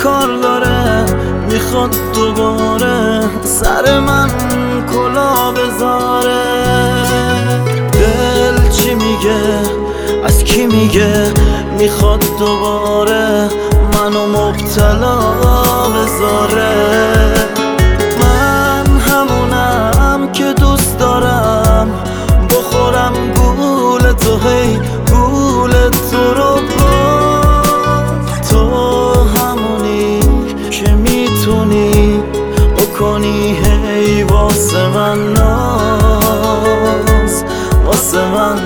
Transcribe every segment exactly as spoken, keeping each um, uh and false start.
کار داره، میخواد دوباره سر من کلا بذاره. دل چی میگه، از کی میگه، میخواد دوباره منو مبتلا بذاره. من همونم که دوست دارم بخورم گول تو، هی گول تو رو باز. تو همونی که میتونی بکنی هی واسه من ناز، واسه من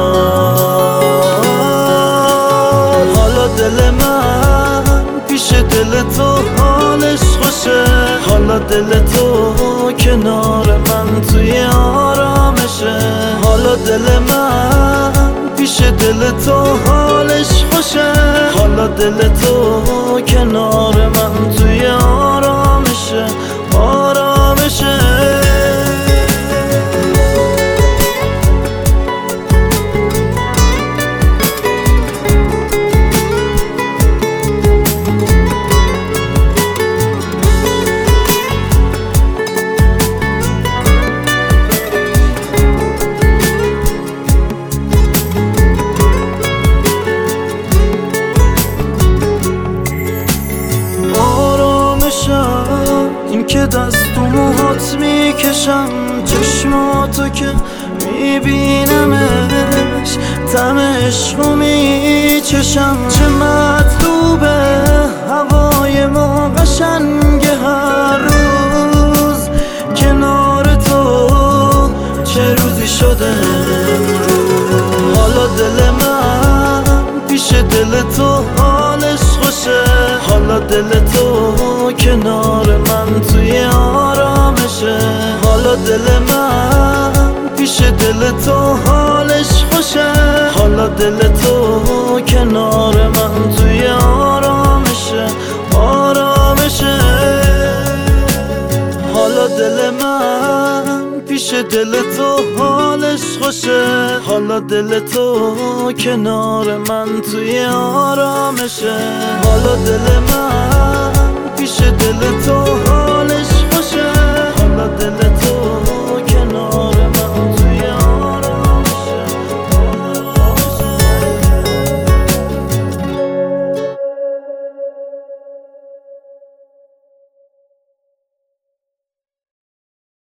ناز. حالا دل من پیش دل تو حالش خوشه، حالا دل تو کنار من توی آرامشه. حالا دل من پیش دل تو حالش خوشه، حالا دل تو کنار من توی آرامشه، آرامشه. این که دست تو موهات میکشم، چشماتو که میبینمش، تم عشقو میچشم. چه مطلوبه هوای ما قشنگه هر روز کنار تو، چه روزی شده امروز. حالا دل من پیش دل تو حالش خوشه، حالا دل تو کنار من توی آرامشه. حالا دل من پیش دل تو حالش خوشه، حالا دل تو کنار من توی آرامشه، آرامشه. حالا دل من پیش دل تو حالش خوشه، حالا دل تو کنار من توی آرامشه. حالا دل من پیش دل تو حالش خوشه، حالا دل تو